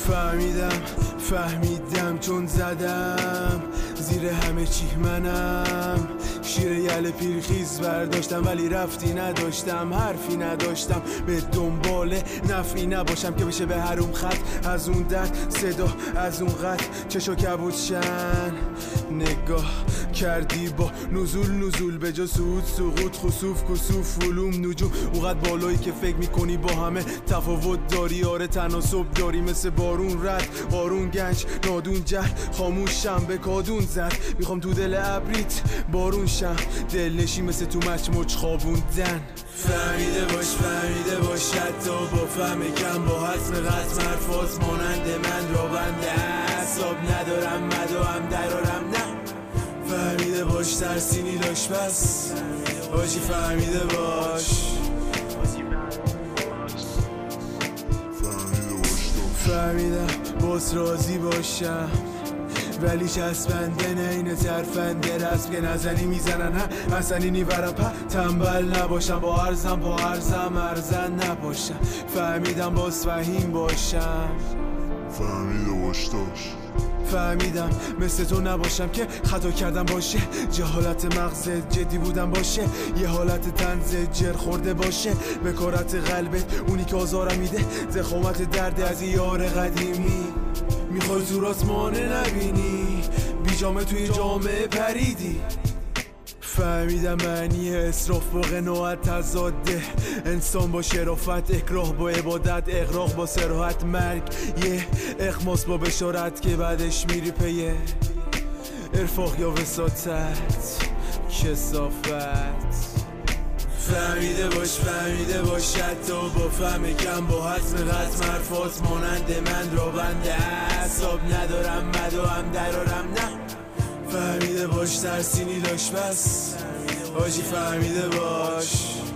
فهمیدم چون زدم زیر همه چی منم شیر یل پیرخیز برداشتم ولی رفتی نداشتم حرفی نداشتم به دنبال نفعی نباشم که بشه به هروم خط از اون درد صدا از اون قد چشو کبود شن نگاه کردی با نزول به جا سعود سقوط خسوف کسوف علوم نجوم اونقدر بالایی که فکر میکنی با همه تفاوت داری آره تناسب داری مثل بارون رد بارون گنج نادون جهل خاموشم به کادون زد میخوام تو دل ابریت بارون شم دلنشی مثل تو مچ خوابوندن فهمیده باش حتی با فهم کم با حتم قطم حرفات مانند من را بنده حساب ندارم مدام درارم نه فهمیده باش ترسینی داشت بس باشی فهمیده باش فهمیدم باز راضی باشم ولی چسبنده نه اینه ترفنده رسم که نزنی میزنن حسنی نیورم تنبل نباشم با ارزم ارزن نباشم فهمیدم باز فهیم باشم فهمیده باش داشت فهمیدم مثل تو نباشم که خطا کردم باشه جهالت مغزت جدی بودم باشه یه حالت طنز جر خورده باشه بکارت قلبت اونی که آزارم میده زخامت درد از یار قدیمی میخوای تو آسمانه نبینی بیجامه توی جامعه پریدی فهمیدم معنی اسراف با قناعت تضاده انسان با شرافت اکراه با عبادت اغراق با صراحت مرگ یه اخماس با بشارت که بعدش میری پیه ارفاق یا وساطت کثافت فهمیده باش حتی با فهم کم با حتم قطم حرفات مانند من را بنده حساب ندارم مدام درارم نه فهمیده باش ترسینی داشت بس باشی فهمیده باش